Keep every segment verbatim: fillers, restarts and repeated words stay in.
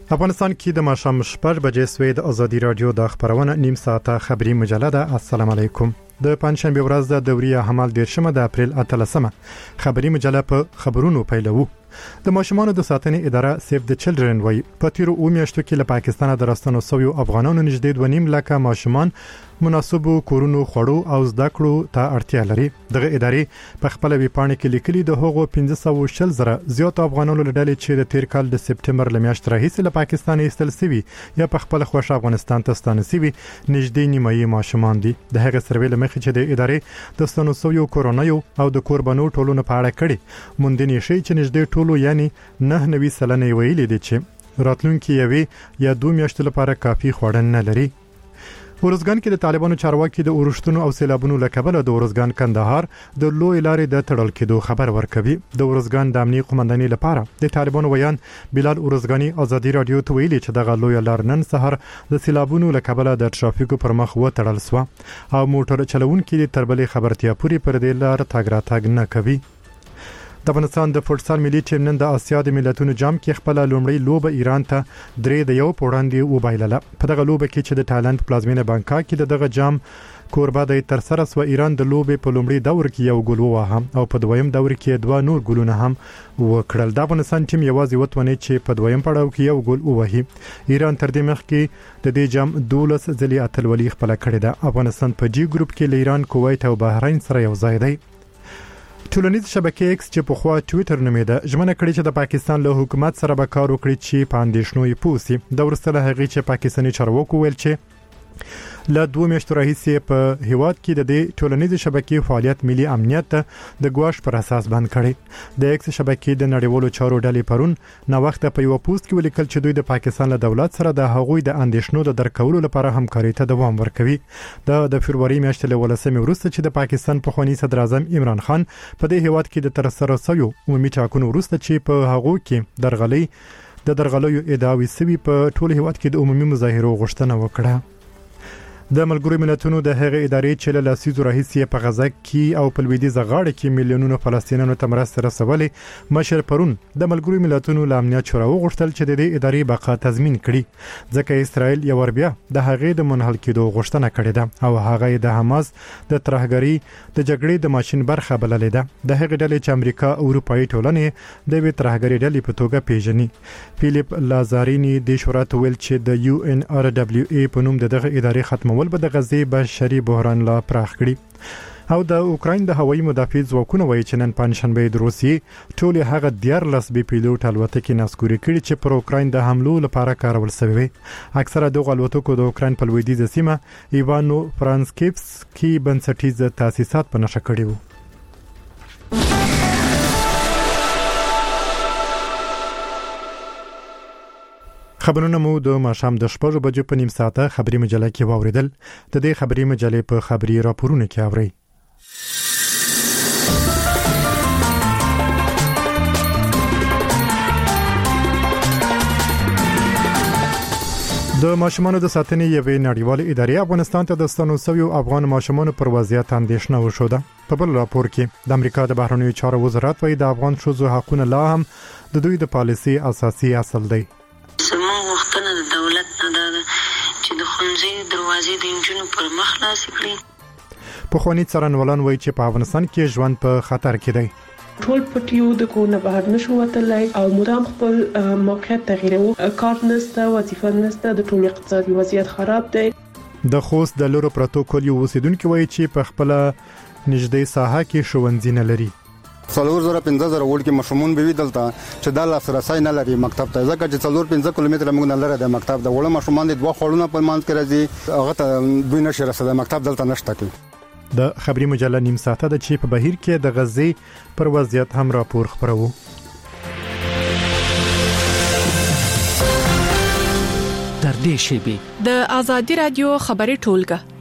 افغانستان کې د ماښام شپږ بجې سوی د ازادي رادیو د خبرونه نیم ساعته خبری مجله ده. السلام علیکم. د پنځشنبه ورځ د دوري حمل دیرشمه د اپریل اتلسمه خبری مجله په خبرونو پیلوو. د ماشومانو د ساتنې اداره سیف د چلډرن وای په تیرو او میاشتو کې له پاکستانه د راستنو سویو افغانانو نږدې دوه نیم لکه ماشومان مناسبو کورونو خوړو او زده کړو ته اړتیا لري. دغه ادارې په خپل ویبپاڼه کې لیکلي د هغو پنځه سوه و شل زره زیات افغانانو له ډلې چې د تیر کال د سپټمبر له میاشتې راهیسې له پاکستان ایستل سوي یا په خپل خوښه افغانستان ته ستانه سوي نږدې نیمایي ماشومان دي. د هغه سروې له مخې چې د ادارې د ستانو سویو کورونایو او د کوربانو ټولونو په اړه کړي موندنې شي چې نږدې ټولو یعنی نه نوي سلنه ویلي دي چې راتلونکي یوي یا دوه میاشتې لپاره کافي خوړن نه لري. ورزګان کې د طالبانو چارواکي د اورښتونو او سیلابونو لکبله د ورزګان کندهار د لوی لارې د تړل کېدو خبر ورکوي. د ورزګان د امنیت قومندانۍ لپاره د طالبانو ویان بلال ورزګانی ازادي رادیو ته ویلي چې دغه لوی لار نن سحر د سیلابونو لکبله د ترافیکو پر مخ و تړل سو او موټر چلوونکي د تربلې خبرتیا پوری پر دې لار تاګ را تاګ نه کوي. د افغانستان د فوټسال ملي ټیم نن د اسیا د ملتونو جام کې خپل لومړی لوبه ایران ته درې د یو پوړاندې وبایلله. په دغه لوبه کې چې د تایلند په پلازمینه بانکاک کې د دغه جام کوربه د تر سره سو ایران د لوبې په لومړي دور کې یو ګول وواهه او په دویم دور کې دوه نور ګولونه هم وکړل. د افغانستان ټیم یوازې وتونه چې په دویم پړاو کې یو ګول ووهي. ایران تر دې مخکې د دې جام دولس ځلې اتلولي خپل کړې ده. افغانستان په جی ګروپ کې له ایران، کویت او بحرین سره یو ځای دی. ټولنیز شبکې ایکس چې په خوا ټوئیټر نومېده ژمنه کړې چې د پاکستان له حکومت سره به کار وکړي چې په اندېښنو یې پوسي. د ورسره هغې چې پاکستاني چارواکو ویل چې له دوه میاشتو راهیسې په هیواد کې د دې ټولنیز شبکې فعالیت ملي امنیت ته د ګواښ پر اساس بند کړي. د ایکس شبکې د نړیوالو چارو ډلې پرون نو وخت په یو پوسټ کې ولیکل چې دوی د پاکستان له دولت سره د هغوی د اندېښنو د درکولو لپاره همکاري ته دوام ورکوي. د د فبرवरी میاشتې له ولسمې وروسته چې د پاکستان پخوانی صدر اعظم عمران خان په دې هیواد کې د تر سره سویو عمومي ټاکنو وروسته چې په هغو کې درغلي د درغلیو ادعاوې سوي په ټول هیواد کې د عمومي مظاهرو غوښتنه وکړه. د ملګرو ملتونو د هغې ادارې چې له لسیزو راهیسې په غزه کې او په لویدیځه غاړه کې میلیونونو فلسطینیانو ته مرستې رسولې مشر پرون د ملګرو ملتونو له امنیت شورا وغوښتل چې د دې ادارې بقا تضمین کړي ځکه اسرائیل یو ور بیا د هغې د منحل کېدو غوښتنه کړې ده او هغه د حماس د ترهګرۍ د جګړې د ماشين برخه بللې ده. د هغې ډلې چې امریکا او اروپאי ټولنې د وی ترهګرۍ ډلې په توګه پیژني. فیلیپ لازارینی د شورا ته ویل چې د یو ان ار دبليو ای په نوم دغه ادارې ختمول ول به د غزې بشري بحران لا پراخ کړي. او د اوکراین د هوایي مدافع ځواکونو وایي چې نن پنځشنبه د روسیې ټول هغه دیارلس بي پیلوټ الوتکې ناسکوري کړي چې پر اوکراین د حملو لپاره کارول شوی. اکثره دغه الوتکو د اوکراین په لویدیځه سیمه ایوانو فرانسکیفسکي بنسټیز تاسیسات په نشه کړي وو. خبرونه مو د ماښام د شپږ بجو په نیم ساعته خبري مجله کې واوریدل. د دې خبري مجلې په خبري راپورونه کې اوري. د ماشومانو د ساتنې یوې نړیوالې ادارې افغانستان ته د ستنو سویو افغان ماشومانو پر وضعیت اندېښنه وشوده. په بل راپور کې د امریکا د بهرنیو چارو وزارت وايي د افغان ښځو حقوقونه لا هم د دوی د پالیسي اساسي اصل دی. زموږ وختونه د دولت نه ده چې د ښوونځي دروازې د انجونو پر مخ خلاص کړي. پخوانی څارنوالان وایي چې په افغانستان کې ژوند په خطر کې دی. ټول پټیو د کورونه بهر نشو وتلای او مدام خپل موقعیت تغییرو، کار نشته، وظیفه نشته، د ټول اقتصادي وضعیت خراب دی. د خوست د لورو پروتوکول یو اوسیدونکو وایي چې په خپل نږدې ساحه کې ښوونځي نه لري. څلور زره پنځه زره وړ کې ماشومان به وي دلته چې د لاسرسي نه لري مکتب ته، ځکه چې څلور پنځه کیلومتره موږ نه لري د مکتب. د وړو ماشومان د دوه خړونه په مانځ کې راځي، هغه ته دوی نشي رسیدای، مکتب دلته نشته کی. د خبري مجله نیم ساعته د چې په بهیر کې د غزې پر وضعیت هم راپور خبرو. در دې شی د ازادي رادیو خبري ټولګه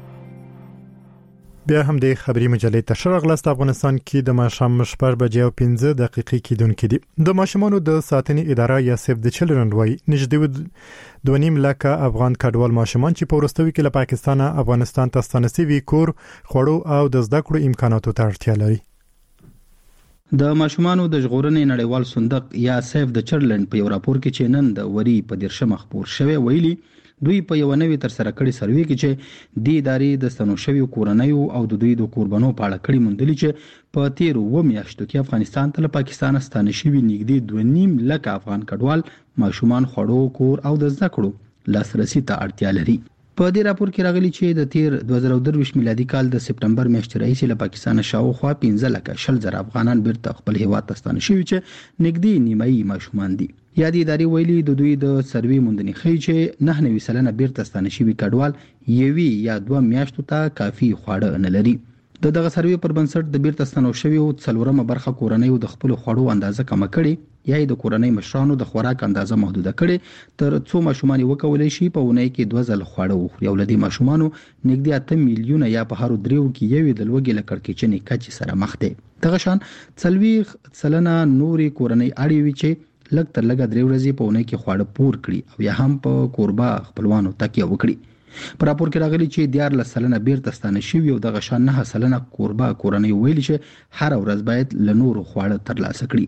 بیا هم د خبري مجلې ته شرغلست. افغانستان کې د ماښام شپږ بجې او پنځه دقیقې کېدونکې دي. د ماشومانو د ساتنې اداره یا سیف د چلډرن وای نږدې دوه نیم لکه افغان کډوال ماشومان چې په ورستوي کې له پاکستان افغانستان ته ستانه سوي کور، خوړو او د زده کړو امکاناتو ته اړتیا لري. د ماشومانو د ژغورنې نړیوال صندوق یا سیف د چیلډرن په یو راپور کې چې نن د وری په دیرشمه خپور شوی ویلي دوی په یو نوې تر سره کړي سروې کې چې د ادارې د ستنو شویو کورنیو او د دوی د قربانو په اړه کړي موندلي چې په تیر و میاشتو کې افغانستان ته له پاکستان ستانه شوي نږدې دوه نیم لک افغان کډوال ماشومان خوړو کور او د زده کړو لاسرسي ته اړتیا لري. په دې راپور کې راغلي چې د تیر دوه زره درویشت میلادي کال د سپټمبر میاشتې راهیسې له پاکستان شاوخوا پنځه لکه شل زره افغانان بیرته خپل هیواد ته ستانه شوي چې نږدې نیمایي ماشومان دي. یا د ادارې ویلي د دوی د سروې موندنې ښیي چې نه نوي سلنه بیرته ستانه شوي کډوال یوې یا دوه میاشتو ته کافي خواړه نه لري. د دغه سروې پر بنسټ د بیرته ستنو شویو څلورمه برخه کورنیو د خپل خوړو اندازه کم کړي یا د کورنۍ مشرانو د خوراک اندازه محدوده کړي تر څو ماشومان وکولای شي په ونې کې دوه ځل خواړه وخوري او لدی ماشومانو نږدې اته میلیونه یا په هر دریو کې یوې د لوګي لکړکېچنې کچې سره مخ دي. دغه شان څلويخ سلنه نوري کورنۍ اړې وی چې لږ تر لږه درې ورځې په ونې کې خواړه پور کړي او یا هم په کوربه خپلوانو تکیه وکړي. په راپور کې راغلي چې دیارلس سلنه بیرته ستانه شوي او دغه شان نه سلنه کوربه کورنۍ ویلي چې هر ورځ باید له نورو خواړه ترلاسه کړي.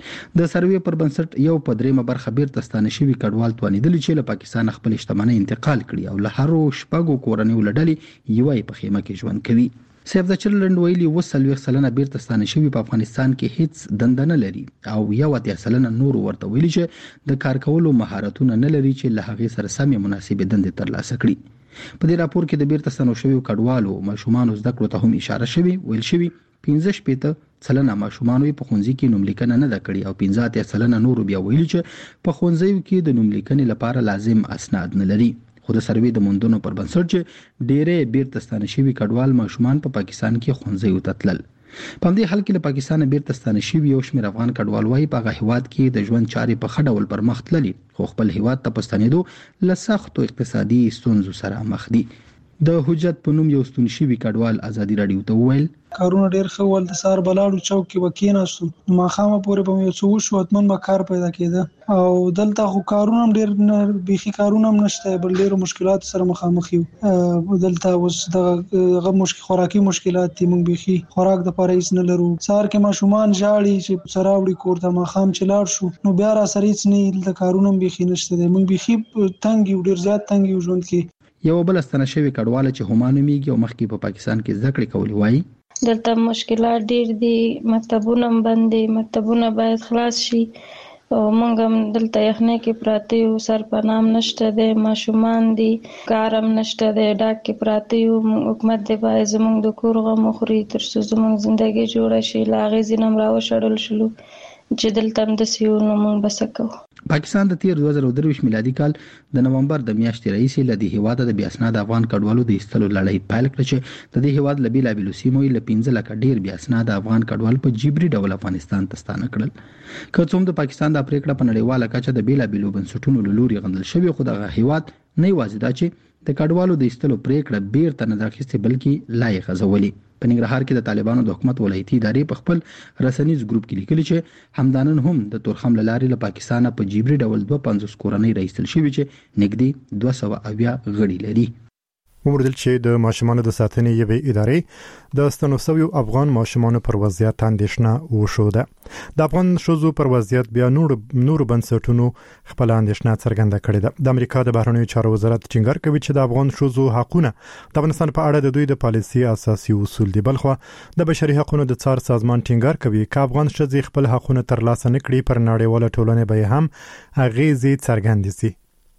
د سروې پر بنسټ یو په دریمه برخه بیرته ستانه شوي کډوال توانیدل چې له پاکستان خپل شتمنۍ انتقال کړي او له هرو شپږو کورنیو لړلې یوې په خیمه کې ژوند کوي. سیف د چیلډرن ویلي وسلوي سلنه بیرته ستانه شوي په افغانستان کې هیڅ دنده نه لري او یو اتیا سلنه نور ورته ویلي چې د کار کولو مهارتونه نه لري چې له هغې سره سمې مناسبې دندې ترلاسه کړي. په دې راپور کې د بیرته ستنو شویو کډوالو ماشومانو زده کړو ته هم اشاره شوی ویل شوی پنځه شپېته سلنه ماشومان په ښوونځي کې نوم لیکنه نه ده کړې او پنځه اتیا سلنه نور بیا ویلي چې په ښوونځیو کې د نوم لیکنې لپاره لازم اسناد نه لري. خو د سروې د موندنو پر بنسټ چې ډېرې بیرته ستانه شوي کډوال ماشومان په پاکستان کې ښوونځیو ته تلل. په همدې حال کې له پاکستان بیرته ستانه شوي یو شمېر افغان کډوال وایي په هغه هیواد کې د ژوند چارې په ښه ډول پر مخ تللي خو خپل هیواد ته په ستنېدو له سختو اقتصادي ستونزو سره مخ دي. د حجت په نوم یو ستون شوي کډوال ازادي راډیو ته وویل کارونه ډیر ښه ول د سار بلاړو چوک کې وکیناستو ما خامه پورې په یو څو شو اتمن ما کار پیدا کېده او دلته خو کارونه ډیر بيخي کارونه هم نشته بل ډیر مشکلات سره مخامخ یو دلته اوس دغه مشکل خوراکي مشکلات دي مونږ بيخي خوراک د پاره نه لرو سار کې ماشومان ژاړي چې سراوړي کور ته ما خام چلاړ شو نو بیا را سره هیڅ نه د کارونه بيخي نشته مونږ بيخي تنګ ډیر زیات تنګ ژوند کې. یو بل ستنه شوی کډواله چې همانو میږي او مخکې په پاکستان کې زده کړې کولې وایي دلته مشکلات ډیر دي مکتبونه بند دي مکتبونه باید خلاص شي او موږ هم دلته یخنۍ کې پراته یو سر پنام نشته دی ماشومان دي کار هم نشته دی ډاک کې پراته یو حکومت دی باید زموږ د کور غم وخوري تر څو زموږ زندګي جوړه شي له هغې ځینې هم راوشړل شلو چې دلته هم داسې یو نو موږ به څه کوو. پاکستان د تیر دوه زره درویشت میلادي کال د نومبر د میاشتې راهیسې له دې هیواده د بې اسناده افغان کډوالو د ایستلو لړۍ پیل کړه چې د دې هیواد له بېلابېلو سیمو له پنځه لکه ډېر بې اسناده افغان کډوال په جبري ډول افغانستان ته ستانه کړل. که څه هم د پاکستان دا پریکړه په نړیواله کچه د بېلابېلو بنسټونو له لوري غندل شوې خو دغه هیواد نه یوازې دا چې د کډوالو د ایستلو پریکړه بیرته نه ده اخیستې بلکې لا یې غځولې. په ننګرهار کې د طالبانو د حکومت ولایتي ادارې په خپل رسنیز ګروپ کې لیکلي چې همدانن هم د تورخم له لارې له پاکستانه په جبري ډول دوه پنځوس کورنۍ راایستل شوي چې نږدې دوه سوه اویا غړي لري. وموندل چې د ماشومانو د ساتنې یوې ادارې د ستنو شویو افغان ماشومانو پر وضعیت اندېښنه وښوده. د افغان ښځو پر وضعیت بیا نور نور بنسټونو خپل اندېښنه څرګنده کړې ده. د امریکا د بهرنیو چارو وزارت ټینګار کوي چې د افغان ښځو حقوقونه د افغانستان په اړه د دوی د پالیسي اساسي اصول دي. بلخو د بشري حقوقو د څار سازمان ټینګار کوي چې افغان ښځې خپل حقوقونه ترلاسه نکړي پر نړیواله ټولنه به هم اغیزې څرګندې شي.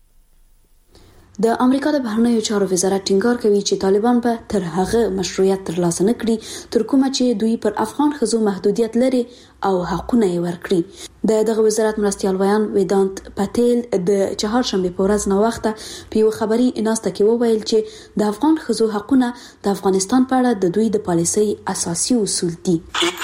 د امریکا د بهرنیو چارو وزارت ټینګار کوي چې طالبان به تر هغه مشروعیت ترلاسه نکړي تر کومه چې دوی پر افغان ښځو محدودیت لري او حقونه یې ورکړي. د دغه وزارت مرستیال ویان ویدانت پټیل د چهارشنبه په ورځ نو وخت په یو خبري اناسته کې وویل چې د افغان ښځو حقونه د افغانستان په اړه د دوی د پالیسي اساسي اصول دي.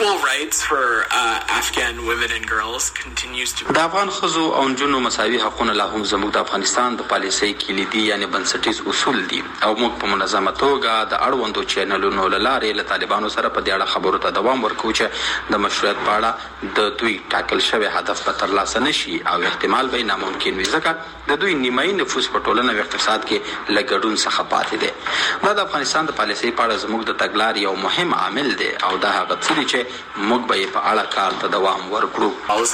د افغان ښځو او نجونو مساوي حقونه لا هم زموږ د افغانستان د پالیسي کلیدي یعنی بنسټیز اصول دي او موږ په منظمه توګه د اړوندو چینلونو له لارې له طالبانو سره په دې اړه خبرو ته دوام ورکوو چې د مشروعیت په اړه پرته د دوی ټاکل شوی هدف به ترلاسه نشي او احتمال به ناممکن وي ځکه د دوی نیمایي نفوس په ټولنه او اقتصاد کې له ګډون څخه پاتې دی. دا د افغانستان د پالیسۍ په اړه زموږ د تګلارې یو مهم عامل دی او دا هغه څه دي چې موږ به یې په اړه کار ته دوام ورکړو.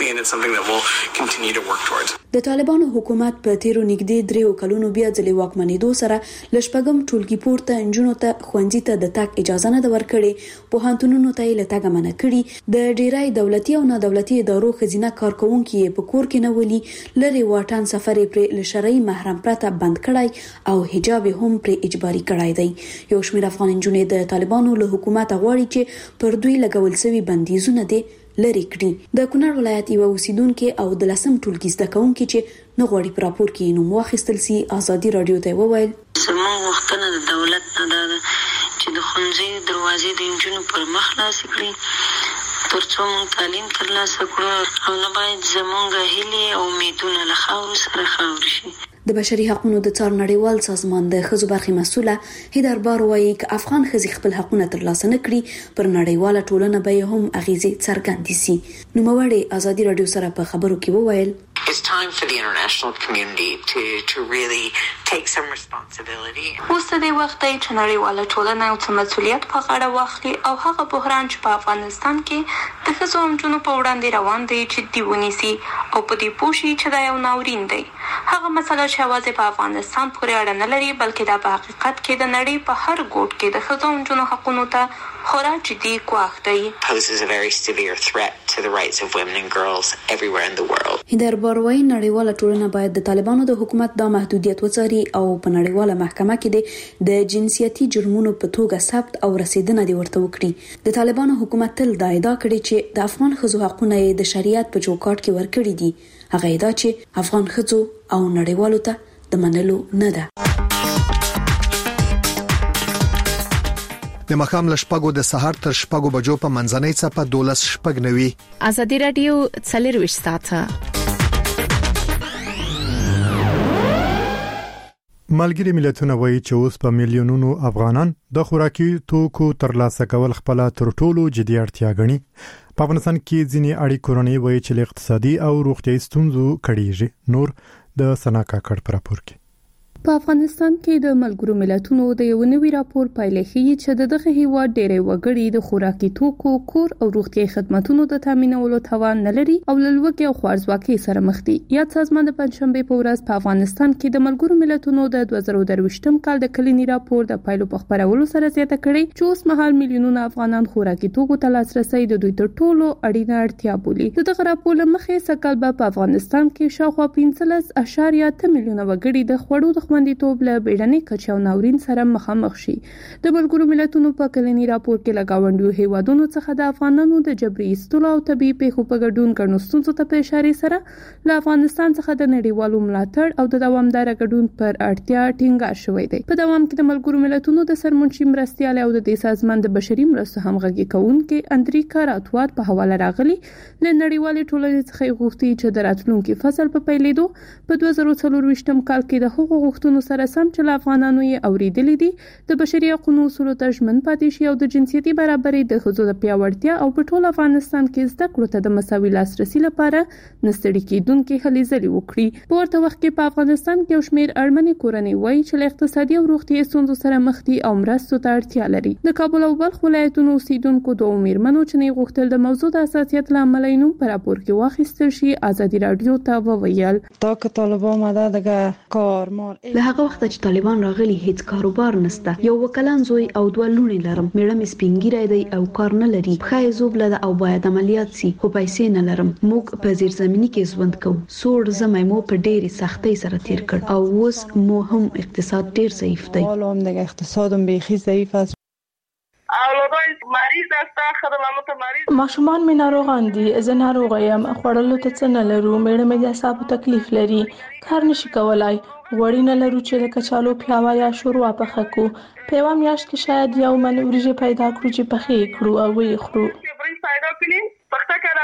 د طالبانو حکومت په تیرو نږدې دریو کلونو بیا ځلې واکمنېدو سره له شپږم ټولګي پورته نجونو ته ښوونځي ته د تګ اجازه نه ده ورکړې، پوهنتونونو ته یې له تګه منع کړي، د ډیری دولتي او نادولتي ادارو ښځینه کارکوونکي یې په کور کې نه ولي، لرې واټن سفر یې پرې له شرعي محرم پرته بند کړی او حجاب هم پرې اجباري کړی دی. یو شمېر افغان نجونې د طالبانو له حکومت غواړي چې پر دوی لګول شوي بندیزونه دي لري کړي. د کونړ ولایت یو اوسیدونکو او د لسم ټولګي زده کوونکي چې نه غواړي پر راپور کې نوم واخیستل سي ازادي رادیو ته وویل زموږ وختونه د دولت نه ده چې د ښوونځي دروازې د نجونو پر مخ خلاص کړي ترڅو موږ تعلیم ترلاسه کړو او نه باید زموږ هیلې او امیدونه له خاورو سره خاورې شي. د بشري حقوقو د څار نړیوال سازمان د ښځو برخې مسؤله هیدر بار وایي چې افغان ښځې خپل حقوقونه ترلاسه نه کړي پر نړیواله ټولنه به هم اغیزې څرګندې سي. نوموړې ازادي رادیو سره په خبرو کې وویل It's time for the international community to to really take some responsibility. اوس د وخت دی چې نړیواله ټولنه او مسؤلیت په غاړه واخلي او هغه بحران چې په افغانستان کې د ښځو او نجونو په وړاندې روان دی چې دی ونیسي او په دې پوه شي چې دا یو ناورین دی. هغه مسله چې یوازې په افغانستان پورې اړه نه لري بلکې دا په حقیقت کې د نړۍ په هر ګوټ کې د ښځو او نجونو حقوقو ته خورا جدي ګواښ دی. Poses a very severe threat to the rights of women and girls everywhere in the world. هیدر باروي نړیواله ټولنه باید د طالبانو د حکومت د محدودیت وڅاري او په نړیواله محکمه کې د جنسیتي جرمونو په توګه ثبت او رسیدنه دی ورته وکړي. د طالبانو حکومت تل دا ادعا کړې چې د افغان ښځو حقونه د شریعت په چوکاټ کې ورکړي دي. هغه ادعا چې افغان ښځو او نړیوالو ته د منلو نه ده. د مخام لشپګو د سحر تر شپګو بجو په منځنۍ څپه دولس شپګ نوي. ازادي رادیو څلرويشت ساعته ملګری ملتونه وایي چې اوس په میلیونونو افغانان د خوراکي توکو ترلاسه کول خپل تر ټولو جدي اړتیا ګڼي. په افغانستان کې ځینې اړې کورنۍ وایي چې اقتصادي او روغتیايي ستونزو کړيږي. نور د سنا کاکړ پر راپور کې په افغانستان کې د ملګرو ملتونو د یو نوي راپور پایلې ښیي چې دغه هیواد ډېری وګړي د خوراکي توکو، کور او روغتیايي خدماتو د تامینولو توان نه لري او له لوږې او خوارځواکۍ سره مخ دي. یاد سازمان د پنځشنبې په ورځ په افغانستان کې د ملګرو ملتونو د دوه زره درویشتم کال د کلینی راپور د پایلو په خبرولو سره زیاته کړې چې اوس مهال میلیونونه افغانان خوراکي توکو ته لاسرسي د دوی تر ټولو اړینه اړتیا بولي. دغه راپور له مخې سکل په افغانستان کې شاوخوا پنځلس اعشاریه اته میلیونه وګړي د خوړو د خوندیتوب له بیړنۍ کچې او ناورین سره مخامخ شي. د ملګرو ملتونو په کلنی راپور کې لګاونډیو هیوادونو څخه د افغانانو د جبري ایستلو او طبي پیښو په ګډون ګڼو ستونزو ته په اشاره سره له افغانستان څخه د نړیوالو ملاتړ او د دوامدار ګډون پر اړتیا ټینګار شوی دی. په دوام کې د ملګرو ملتونو د سرمنشي مرستيال او د دې سازمان د بشري مرستو همغږي کوونکي اندریکا راتوات په حواله راغلي له نړیوالې ټولنې څخه غوښتي چې د راتلونکي فصل په پیلېدو په دوه زره څلورويشتم کال کې د حقوقو غوښتنو سره سم چې افغانانو یې اوریدلې دي د بشري حقوقو اصولو ته ژمن پاتې شي او د جنسيتي برابرۍ د ښځو د پیاوړتیا او په ټول افغانستان کې زده کړو ته د مساوي لاسرسي لپاره نستړي کېدونکې هلې ځلې وکړي. په ورته وخت کې په افغانستان کې یو شمېر اړمنې کورنۍ وایي چې له اقتصادي او روغتیايي ستونزو سره مخ دي او مرستو ته اړتیا لري. د کابل او بلخ ولایتونو اوسیدونکو دوه میرمنو چې نه غوښتل د موضوع د اساسیت لامل یې نوم په راپور کې واخیستل شي ازادي رادیو ته وویل تا که طالبان ماده دغه کار مار له هغه وخت چې طالبان راغلي هیڅ کاروبار نشته. یو وکلان زوی او دوه لونې لرم. میړه مې سپینګیری دی او کار نه لري. پخې زوبله ده او باید عملیات سي خو پیسې نه لرم. موږ په زیر زمینی کې ژوند کوو. سوړ زمای مو په ډېری سختۍ سره تیر کړ او اوس مو هم اقتصاد ډېر ضعیف دی. حالا هم دغه اقتصادم بیخي ضعیف است. مریض است خدمات مریض ماشومان مې ناروغان دي. زه ناروغ یم. خوړلو ته څه نه لرو. میړه مې د اعصابو تکلیف لري. کار نشي کولای. وړي نه لرو چې د کچالو پلاوا یا شوروا پخه کو. په یوه میاشت کې شاید یو من وریجې پیدا کړو چې پخې کړو او ویې خورو.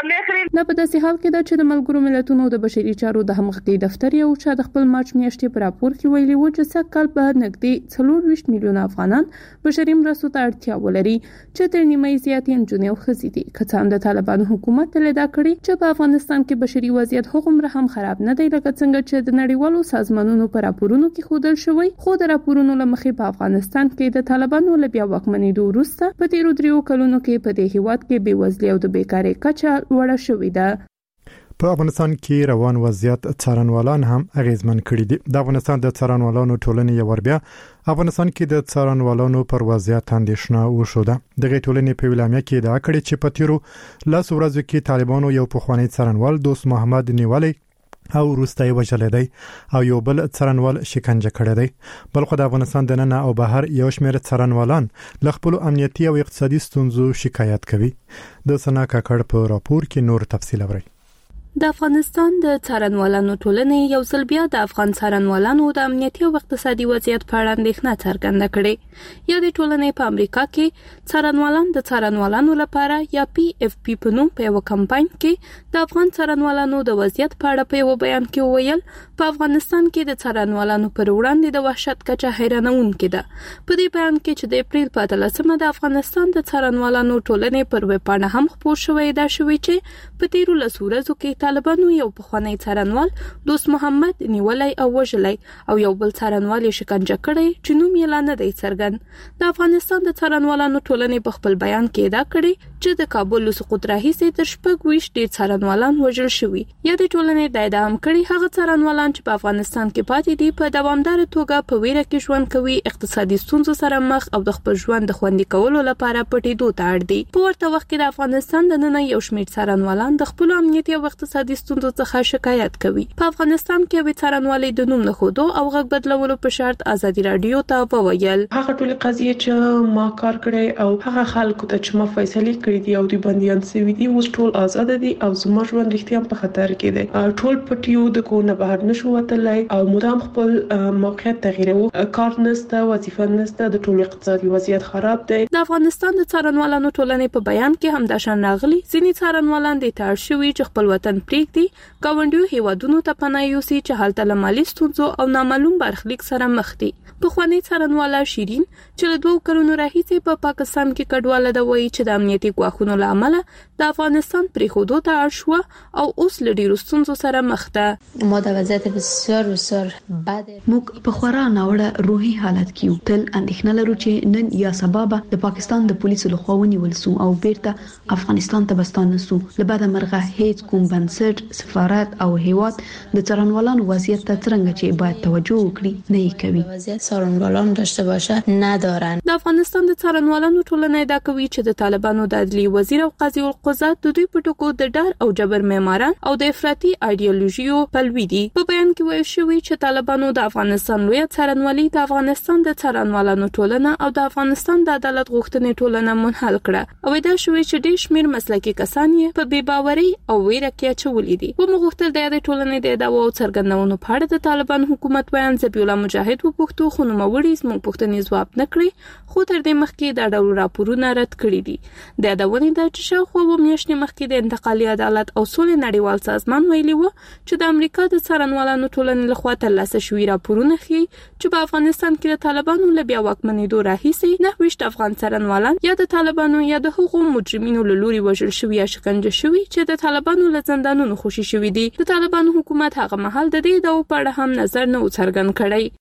دا په داسې حال کې ده چې د ملګرو ملتونو د بشري چارو د همغږي دفتر یو چې د خپل مارچ میاشتې په راپور کې ویلي و چې سږ په نږدې څلور ویشت میلیونه افغانان بشري مرستو ته اړتیا ولري چې تر نیمه زیاتې نجونې او ښځې دي. که څه هم د طالبانو حکومت تل ادعا کړې چې په افغانستان کې بشري وضعیت هغومره هم خراب نه دی لکه څنګه چې د نړیوالو سازمانونو په راپورونو کې ښودل شوی، خو د راپورونو له مخې په افغانستان کې د طالبانو له بیا واکمنېدو وروسته په تیرو دریو کلونو کې په دې هیواد کې بېوزلي او د بیکارۍ کچه لوړه شوې ده. په افغانستان کې روان وضعیت څارنوالان هم اغیزمن کړي دي. د افغانستان د څارنوالانو ټولنې یو ور بیا افغانستان کې د څارنوالانو پر وضعیت اندېښنه وښوده. دغه ټولنې په ویلامیا کې ادعا کړې چې په تیرو لس ورځو کې طالبانو یو پخوانی څارنوال دوست محمد نیولای او وروسته وژل دی او یو بل څارنوال شکنجه کړی دی. بلخو د افغانستان د نن او بهر یو شمېر څارنوالان له خپل امنیتي او اقتصادي ستونزو شکایت کوي. د سنا کاکړ په راپور کې نور تفصیل اوري. د افغانستان د څارنوالانو ټولنې یو ځل بیا د افغان څارنوالانو د امنیتي او اقتصادي وضعیت په اړه اندېښنه څرګنده کړې. یا د ټولنې په امریکا کې څارنوالان د څارنوالانو لپاره یا پی اف پی په نوم په یو کمپاین کې د افغان څارنوالانو د وضعیت په اړه په یو بیان کې وویل په افغانستان کې د څارنوالانو پر وړاندې د وحشت کچه حیرانوونکې ده. په دې بیان کې چې د اپریل په اتلسمه د افغانستان د څارنوالانو ټولنې پر ویبپاڼه هم خپور شوی دا شوی چې په تیرو لسو ورځو کې طالبانو یو پخوانی څارنوال دوست محمد نیولای او وژلای او یو بل څارنوال شکنجه کړی چې نوم یې لا نه دی څرګند. د افغانستان د څارنوالانو ټولنې په خپل بیان کې ادعا کړې چې د کابل له سقوط راهیسې تر شپږ ویشت ډېر څارنوالان وژل شوي. یا د ټولنې د ادعا هم کړې هغه څارنوالان چې په افغانستان کې پاتې دي په دوامداره توګه په ویره کې ژوند کوي، اقتصادي ستونزو سره مخ او د خپل ژوند د خوندي کولو لپاره پټېدو ته اړ دي. په ورته وخت کې د افغانستان د نن یو شمېر څارنوالان د خپل امنیتي او اقتصادي ستونزو څخه شکایت کوي. په افغانستان کې وی څارنوالي د نوم نه خودو او غږ بدلولو په شرط ازادي رادیو ته وویل هغه ټول قضیه چې ما کار کړی او هغه خلکو ته چې ما فیصله کړې دي او د بنديان سوي دي اوس ټول آزاد دي او زما ژوند رښتیا په خطر کې دی. ټول پټیو د کونه بهر نشو وتلای او مدام خپل موقعیت تغییرو، کار نسته، وظیفه نسته، د ټول اقتصادي وضعیت خراب دی. د افغانستان د څارنوالانو ټولنې په بیان کې هم د شان راغلي ځینې څارنوالان د تاړ شوي چې خپل وطن پریږدي ګاونډیو هیوادونو ته پناه یوسي چې هلته له مالي ستونزو او نامعلوم برخلیک سره مخ دي. پخوانی څارنواله شیرین چې له دوه کلونو راهیسې په پاکستان کې کډواله ده وایي چې د امنیتي ګواښونو له امله د افغانستان پریښودو ته اړ شوه او اوس له ډېرو ستونزو سره مخ ده. ما د وضعیت بسیار بسیار بد موږ په خورا ناوړه روحي حالت کې یو. تل اندېښنه لرو چې نن یا سبا به د پاکستان د پولیسو لخوا ونیول سو او بیرته افغانستان ته بستانه سو. له بعده مرغه هیڅ کوم بنسټ، سفارت او هیواد د څارنوالانو وضعیت ته څنګه چې باید توجه وکړي نه یې کوي. وضعیت څارنوالان داشته باشه ندارن. د افغانستان د څارنوالانو ټولنه ادعا کوي چې د طالبانو د عدلي وزیر او قاضي القضات د دوی په ټکو د ډار او جبر معماران او د افراطي ایډیالوژیو پلوي دي. په بیان کې ویل شوی چې طالبانو د افغانستان لوی څارنوالي د افغانستان د څارنوالانو ټولنه او د افغانستان د عدالت غوښتنې ټولنه منحل کړه او دا شوی چې ډېر شمېر مسلکي کسان یې په بې باورۍ او ویره کې اچولي دي. و مغوښتل د یادې ټولنې د ادعاو او څرګندونو په اړه د طالبان حکومت بیان ذبیح الله مجاهد وپوښتو خو نوموړي زموږ پوښتنې ځواب نه کړې، خو تر دې مخکې دا ډول راپورونه رد کړي دي. د یادونې ده چې شاوخوا اووه میاشتې مخکې د انتقالي عدالت او سولې نړیوال سازمان ویلي و چې د امریکا د څارنوالانو ټولنې لخوا ترلاسه شوي راپورونه ښیي چې په افغانستان کې د طالبانو له بیا واکمنېدو راهیسې نهه ویشت افغان څارنوالان یا د طالبانو یا د هغو مجرمینو له لوري وژل شوي یا شکنجه شوي چې د طالبانو له زندانونو خوشي شوي دي. د طالبانو حکومت هغه مهال د دې ادعاو په اړه هم نظر نه و څرګند کړی.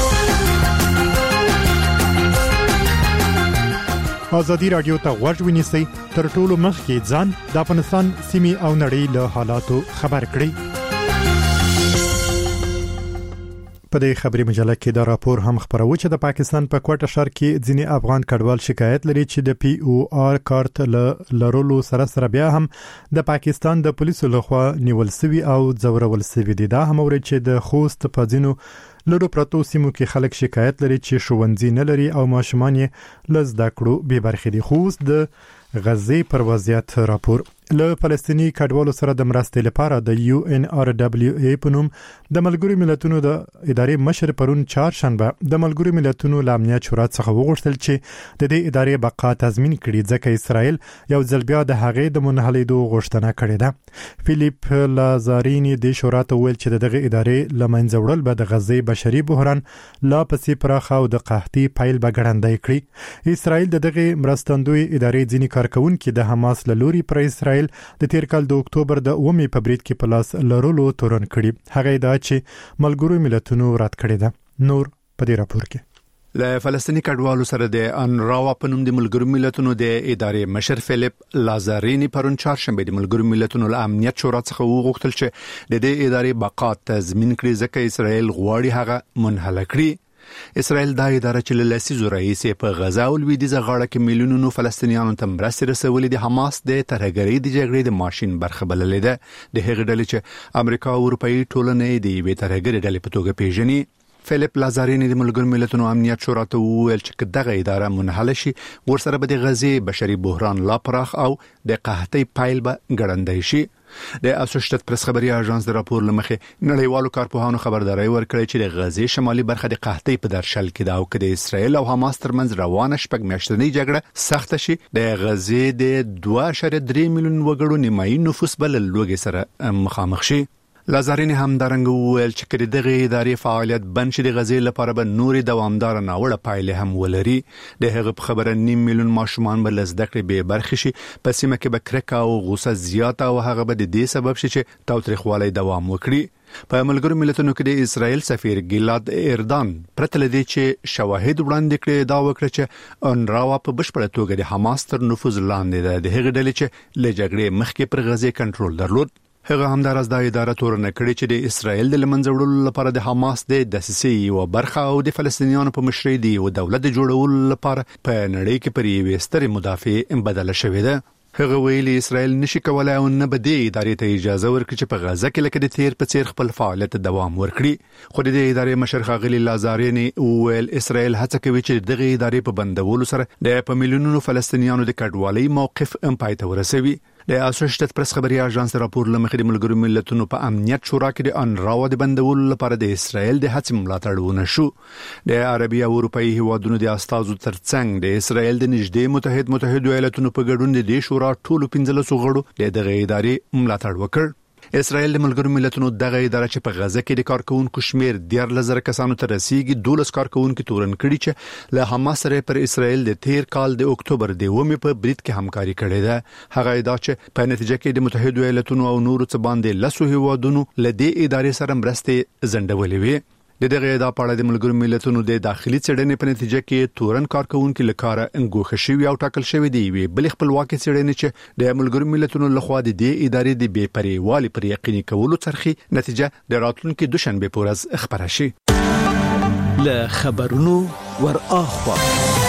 ازادي رادیو ته غوږ ونیسئ، تر ټولو مخکې ځان د افغانستان سیمې او نړۍ له حالاتو خبر کړئ. په دې خبري مجله کې دا راپور هم خبرو چې د پاکستان په کوټه ښار کې ځینې افغان کډوال شکایت لري چې د پی او آر کارت لرلو سره سره بیا هم د پاکستان د پولیسو لخوا نیول شوی او ځورول شوی دي. دا هم ورته چې د خوست په ځینو لرو پرتو سیمو کې خلک شکایت لري چې ښوونځي نه لري او ماشومان یې له زده کړو بې برخې دي. خوست د غزې پر وضعیت راپور له فلسطینی کډوالو سره د مرستې لپاره د یو ان آر دبليو ای په نوم د ملګرو ملتونو د ادارې مشر پرون چهارشنبه د ملګرو ملتونو له امنیت شورا څخه وغوښتل چې د دې ادارې بقا تضمین کړي ځکه اسرائیل یو ځل بیا د هغې د منحلېدو غوښتنه کړې ده. فیلیپ لازارینی د شورا ته ویل چې دغه ادارې له منځه وړل به د غزې بشري بحران لا پسې پراخه او د قحطي پایل به ګړندی کړي. اسرائیل دغه مرستندوی ادارې ځینې کارکونکي د حماس له لوري پر اسرائیل د تیر کال د اکتوبر د اومې په برید کې په لاس لرلو تورن کړي. هغه دا چې ملګرو ملتونو رد کړی ده. نور په دې راپور کې له فلسطینی کډوالو سره د انراوا په نوم د ملګرو ملتونو د ادارې مشر فیلیپ لازارینی پرون چهارشنبه د ملګرو ملتونو له امنیت شورا څخه وغوښتل چې د دې ادارې بقا تضمین کړي ځکه اسرائیل غواړي هغه منحله کړي. اسرائیل دا اداره چې له لسیزو راهیسې په غزا او لویدیځه غاړه کې میلیونونو فلسطینیانو ته مرستې رسولې د حماس د ترهګرۍ د جګړې د ماشين برخه بللې ده. د هغې ډلې چې امریکا او اروپאי ټولنې د یوې ترهګرۍ ډلې په توګه پیژني. فیلیپ لازارینی د ملګرو ملتونو امنیت شورا ته وویل چې دغه اداره منحله شي ورسره به د غزې بشري بحران لا پراخ او د قحطۍ پایل به ګړندی شي. د اسوسییټډ پریس خبري اژانس د راپور لمخې نړیوالو کارپوهانو خبرداري ورکړې چې د غزې شمالي برخه د قحطۍ په درشل کې ده او چې د اسرائیل او حماس ترمنځ روانه شپږ میاشتنۍ جګړه سخت شي د غزې د دوه اعشاریه درې میلیون وګړو نیمایي نفوس بل لوګي سره مخامخ شي. لازارینی هم درنګ وویل چې کړي دغه ادارې فعالیت بند شي د غزې لپاره به نوري دوامدار ناوړه پایلې هم ولري. د هغه په خبره نیم میلیون ماشومان به لزده کړي به برخه شي په سیمه کې به کرکه او غوسه زیاته او هغه به د دې سبب شي چې تاوتریخوالی دوام وکړي. په ملګرو ملتونو کې د اسرائیل سفیر ګیلاد اردان پرته لدی چې شواهد وړاندې کړي دا وکړه چې انراوا په بشپړه توګه د حماس تر نفوذ لاندې ده. د هغې ډلې چې له جګړې مخکې پر غزې کنټرول درلود. هغه همدارس د اداره تورن کړي چې د اسرائیل د لمنځه وړلو لپاره د حماس د دسیسې او برخه او د فلسطینیانو په مشرۍ دی او دولت جوړولو لپاره په نړۍ کې پر یوې سترې مدافع بدله شوې ده. هغه ویلي اسرائیل نشي کولای او نه به د ادارې ته اجازه ورکړي چې په غزه کې لکه د تیر په څیر خپل فعالیت دوام ورکړي. خو د ادارې مشر ښاغلي لازارینی ویل اسرائیل هڅه کوي چې دغه ادارې په بندولو سره د په میلیونونو فلسطینیانو د کډوالۍ موقف هم پای ته ورسوي. د اسوسییټډ پریس خبري اژانس راپور لمخې د ملګرو ملتونو په امنیت شورا کې د انراوا د بندولو لپاره د اسرائیل د هڅې ملاتړ ونه شو. د عربي او اروپאי هیوادونو د استازو ترڅنګ د اسرائیل د نږدې متحد متحد ایالاتونو په ګډون د دې شورا ټولو پنځلسو غړو د دغه ادارې ملاتړ وکړ. اسرائیل د ملګرو ملتونو دغه اداره چې په غزه کې د کارکونکو شمیر ډیر لزر کسانو ته رسیدي دولس کارکونکو تورن کړي چې له حماس سره پر اسرائیل د تیر کال د اکتوبر د اومې په برید کې همکاري کړې ده. هغه ادعا چې په نتیجه کې د متحده ایالاتونو او نورو څخه باندې لسو هیوادونو له دې ادارې سره مرستې زندولې وي. د دغه ادعا په اړه د ملګرو ملتونو د داخلي څېړنې په نتیجه کې تورن کارکونکو لکاره انګوخه شوی او ټاکل شوی دی وی بل خپلواکي څېړنې چې د ملګرو ملتونو لخوا د دې ادارې د بې پریوالي پر یقیني کولو څرخي نتیجه د راتلونکو دوشنبه پورز خبره شي. له خبرونو ور اخوا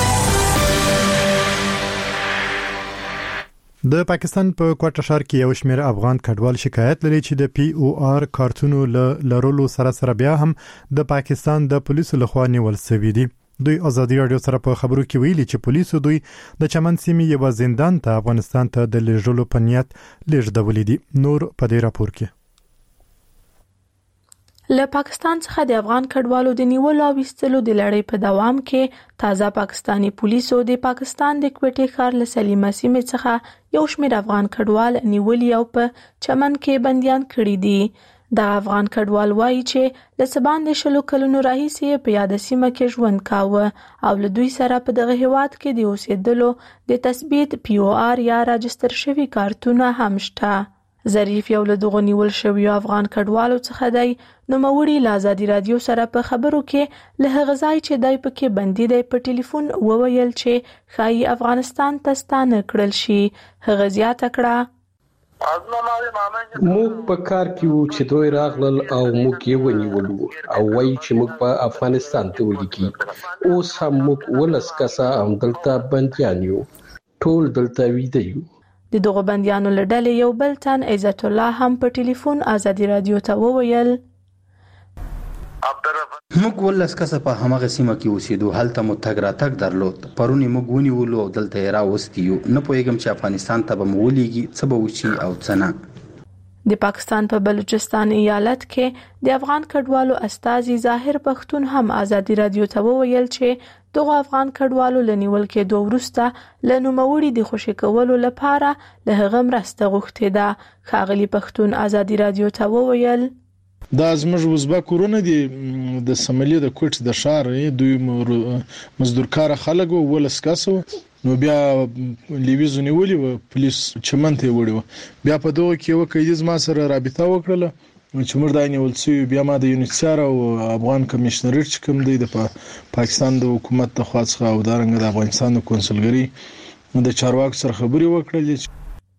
د پاکستان په کوټه ښار کې یو شمېر افغان کډوال شکایت لري چې د پی او آر کارتونو لرلو سره سره بیا هم د پاکستان د پولیسو لخوا نیول شوی دي. دوی ازادي رادیو سره په خبرو کې ویلي چې پولیسو دوی د چمن سیمې یو زندان ته افغانستان ته د لېږلو په نیت لېږدولې دي. نور په دې راپور کې له پاکستان څخه د افغان کډوالو د نیولو او وستلو د لړۍ په دوام کې تازه پاکستانی پولیسو د پاکستان د کوټې ښار له سلیمه سیمې څخه یو شمېر افغان کډوال نیولي او په چمن کې بندیان کړي دي. دا افغان کډوال وایي چې له سبان د شلو کلونو راهیسې په یاد سیمه کې ژوند کاوه او له دوی سره په دغه هیواد کې د اوسېدلو د تثبیت پی او آر یا راجستر شوی کارتونه هم شته. ظریف یو له دغو نیول شویو افغان کډوالو څخه دی. نوموړي له ازادي رادیو سره په خبرو کې له هغه ځای چې دی پکې بندي دی په ټلیفون وویل چې ښایي افغانستان ته ستانه کړل شي. هغه زیاته کړه موږ په کار کې وو چې دوی راغلل او موږ یې ونیولو او وایي چې موږ په افغانستان ته ولیکي. اوس هم موږ ولس کسه هم دلته بندیان یو، ټول دلته ویده یو. د دغه بندیانو له ډلې یو بل تن عزت الله هم په ټلیفون ازادي رادیو ته وویل موږ ولس کسه په همغه سیمه کې اوسېدو، هلته مو تګ راتګ درلود. پرونی موږ ونیولو او دلته یې راوستي یو. نه پوهېږم چې افغانستان ته به مو ولېږي، څه به وشي او څه نه. د پاکستان په بلوچستان ایالت کې د افغان کډوالو استازي ظاهر پښتون هم ازادي رادیو ته وویل چې دغه افغان کډوالو لنیول کې دوه ورسته له نوموړي د خوشی کولو لپاره له هغه مرسته غوښتې ده. ښاغلي پښتون ازادي رادیو ته وویل دا زموږ وزبا کورونه دي د سملي د کوټ د شار دوی مزدورکار خلک او ولس کاسو، نو بیا لیویزو نیولې و پولیس چمن ته وړو. بیا په دغه کې یو قیدی ما سره رابطه وکړه چې موږ د نیول څو بیا ما د یونیسار او افغان کمشنریټ چې کوم دی د پاکستان د حکومت د خواڅخه او دارنګ د افغانستان د کنسولګری د چارواکو سره خبري وکړلې.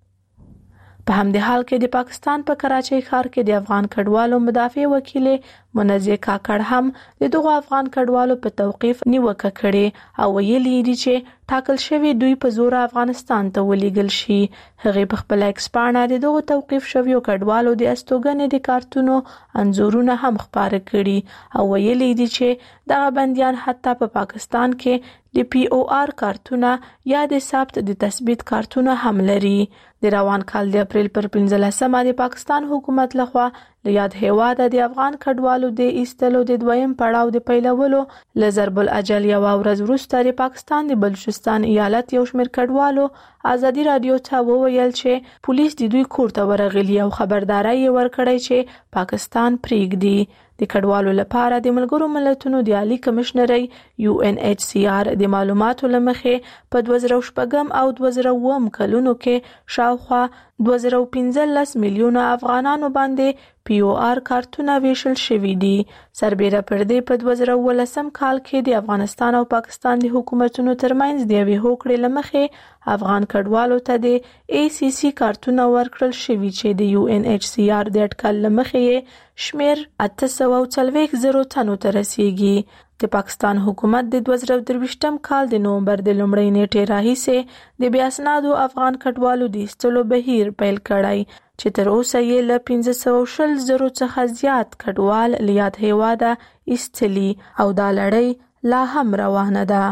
په همدې حال کې د پاکستان په کراچۍ ښار کې د افغان کډوالو مدافع وکیل منزه کاکړ هم د دغه افغان کډوالو په توقيف نیوکه کړې او ویلي دي چې ټاکل شوی دوی په زور افغانستان ته ولېږل شي. هغه په خپل ایکسپانه د دغه توقيف شویو کډوالو د استوګنې د کارتونو انزورونه هم خبره کړي او ویلي دي چې دغه بنديان حتی په پا پاکستان کې د پی او آر کارتونه یا د ثبت د تثبیت کارتونه هم لري. د روان کال د اپریل پر پنځلسمه د پاکستان حکومت لخوا له یاد هیواده د افغان کډوالو د ایستلو د دویم پړاو د پیلولو له ضرب الاجل یو ورځ وروسته د پاکستان د بلوچستان ایالت یو شمېر کډوالو ازادي رادیو ته وویل چې پولیس د دوی کور ته ورغلي او خبرداري ورکړی چې پاکستان پریږدي. د کډوالو لپاره د ملګرو ملتونو د عالی کمشنري یو ان ایچ سی آر د معلوماتو لمخې په دوه زره شپږم او دوه زره اووم کلونو کې شاوخوا دوه زره پنځلس میلیونه افغانانو باندې پی او آر کارتونه ویشل شوي دي. سربیره پر دې په دوه زره اوولسم کال کې د افغانستان او پاکستان د حکومتونو ترمنځ د یوې هوکړې لمخې افغان کډوالو ته د ای سی سی کارتونه ورکړل شوي چې د یو ان ایچ سی آر د اټکل لمخې شمیر اته سوه څلوېښت زره تنو ته رسیږي. د پاکستان حکومت د دوه زره درویشتم کال د نومبر د لومړۍ نیټې راهیسې د بې اسنادو افغان کډوالو د ایستلو بهیر پیل کړی چې تر اوسه یې له پنځه سوه شل زره څخه زیات کډوال له یاد هیواده ایستلي او دا لړۍ لا هم روانه ده.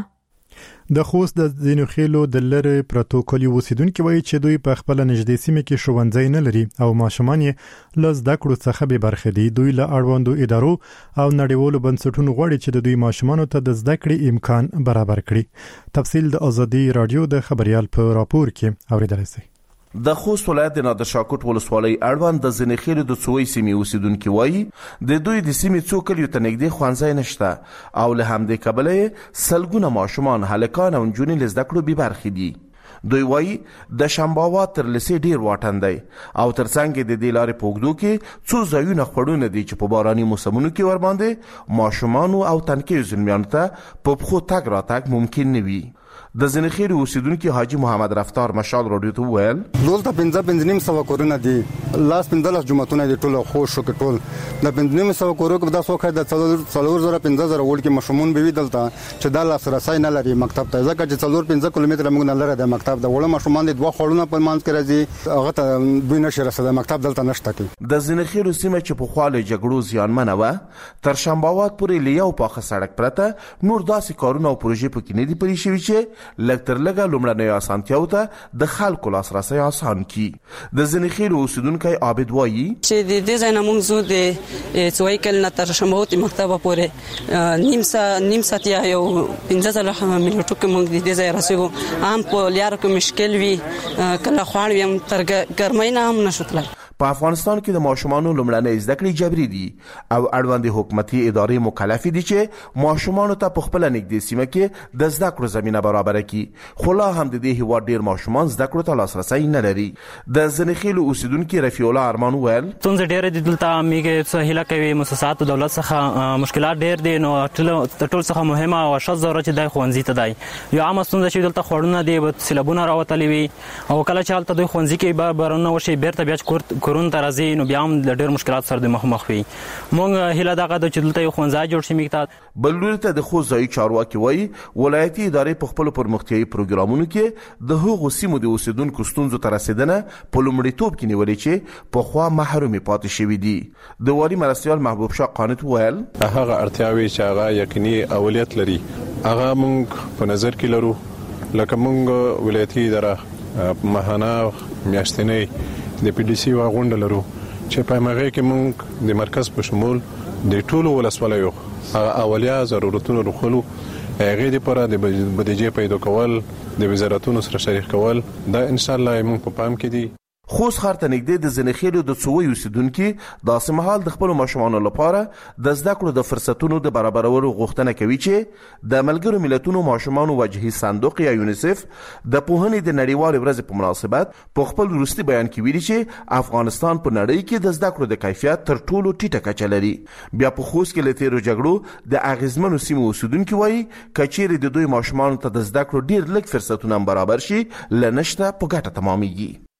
د خوست د ځینو خېلو د لری پروتوکولي اوسیدونکو وایي چې دوی په خپل نږدې سیمه کې ښوونځي نه لري او ماشومان یې له زده کړو څخه به برخه دي. دوی له اړوندو ادارو او نړیوالو بنسټونو غواړي چې د دوی ماشومان ته د زده کړې امکان برابر کړي. تفصیل د ازادي رادیو د خبريال په راپور کې اوریدل شي. د خوست ولایت د نادر شاه کوټ ولسوالۍ اړوند د ځینې خېلو د څوی سیمې اوسیدونکو وایي د دوی د سیمې څو کلیو ته نږدې ښوونځی نشته او له همدې کبله سلګونه ماشومان هلکان او نجونې له زده کړو بې برخې دي. دوی وایي د شنباوات تر لسې ډیر واټن دی او ترڅنګ د دې لارې په اوږدو کې څو ځایونه خړونه دي چې په باراني موسمونو کې ورباندې ماشومانو او تنکیو زلمیانو ته په پښو تګ راتګ ممکن نه وي. د زنخیر اوسیدونکو حاجی محمد رفتار مشال رادیو ته ویل دولته پنځه پنځه نیم سو کورونه دي، لاس پنځه جمعتونه دي، ټول خوش شو ټول د پنځه نیم سو کورو کې د سوخه د څلور زره پنځه زره وړ کې مشمون به ودلته چې د لاس رسای نه لري مکتب ته، ځکه چې څلور پنځه کیلومتره موږ نه لره د مکتب د وړ مشمون دي دوه خړونه په مانځ کې راځي هغه ته دوی نشه رسېده مکتب دلته نشته کی. د زنخیر سیمه چې په خواله جګړو زیانمنه و تر شنباوات پورې لیاو پاخه سړک پرته نور داسې کارونه او پروژې پکې نه دي پرې شوي چې لکتر لګه لومړنۍ اسانتیاو ته د خلکو لاسرسي آسان کی. د زنخیر اوسیدونکو عابد وایي چې د دې ځای نه موږ زو د څوي کله تر شنباوت مکتب پورې نیم سا نیم ساتیا یو پنځه زره منټو کې موږ د دې ځای رسېږو. عام په لیار کې مشکل وي کله خوان وي تر ګرمۍ نه هم نشوتل. په افغانستان کې د ماشومانو لومړنۍ زده کړې جبري دي او اړوند حکومتي ادارې مکلف دي چې ماشومانو ته په خپل نږدې سیمه کې د زده کړو زمينه برابر کړي، خو لا هم د دې هیواد ډیر ماشومان زده کړو ته لاسرسي نه لري. د زنخیل اوسیدونکو رفیع الله ارمان ویل څنګه ډیر د دلته میګه سهیله کوي مؤسسات دولت څخه مشکلات ډیر دي، نو ټول څخه مهمه او شاذ ضرورت چې د خوانزي ته دی یو عام ستونزه چې دلته خورونه دي سیلابونه راوتلې وي او کله چې حالت دوی خوانزي کې بارونه وشي بیرته بیا کور کورون ته راځي نو بیا هم د ډېر مشکلات سره د مخامخ وي. موږ هیله دغه د چې دلته یو ښوونځی جوړ شي میکته. بل لوري ته د خوست ځایي چارواکي وایي ولایتي ادارې په خپلو پرمختیایي پروګرامونو کې د هغو سیمو د اوسیدونکو ستونزو ته رسېدنه په لومړیتوب کې نیولې چې پخوا محرومې پاتې شوي دي. د والي مرستیال محبوب شاه قانت وویل هغه اړتیاوې چې هغه یقیني اولویت لري هغه موږ په نظر کې لرو، لکه موږ ولایتي اداره ماهانه میاشتنۍ د پی ډي سی غونډه لرو چې په هغه کې موږ د مرکز په شمول د ټولو ولسوالیو اولیا ضرورتونو رخلو هغه د لپاره د بودیجې پیدا کول د وزارتونو سره شریک کول دا ان شاء الله موږ په پام کې دي. خوست ښار ته نږدې د زنخیلو د څووي اوسیدونکي داسې مهال د خپلو ماشومانو لپاره د زده کړو د فرصتونو د برابرولو غوښتنه کوي چې د ملګرو ملتونو ماشومانو وجهي صندوق یا یونیسف د پوهنې د نړیوالې ورځې په مناسبت په خپل وروستي بیان کې ویلي چې افغانستان په نړۍ کې د زده کړو د کیفیت تر ټولو ټیټه کچه لري. بیا په خوست کې له تیرو جګړو د اغیزمنو سیمو اوسیدونکي وایي که چیرې د دوی ماشومانو ته د زده کړو ډېر لږ فرصتونه برابر شي له نشته په ګټه تمامیږي.